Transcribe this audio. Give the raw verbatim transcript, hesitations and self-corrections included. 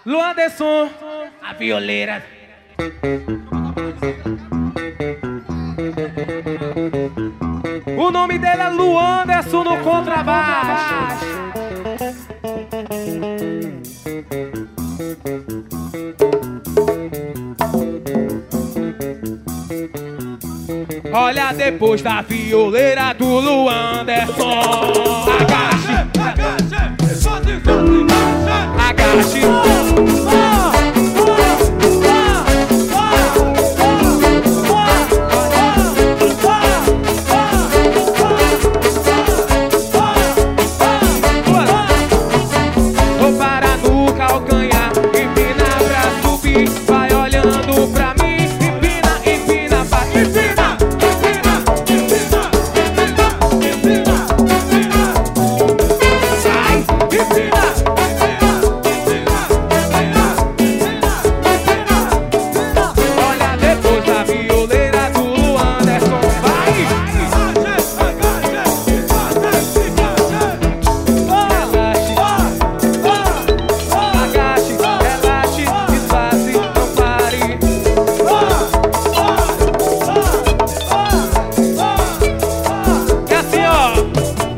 Luanderson, a violeira. O nome dele é Luanderson no contrabaixo. Olha depois da violeira do Luanderson. Agache, agache, agache.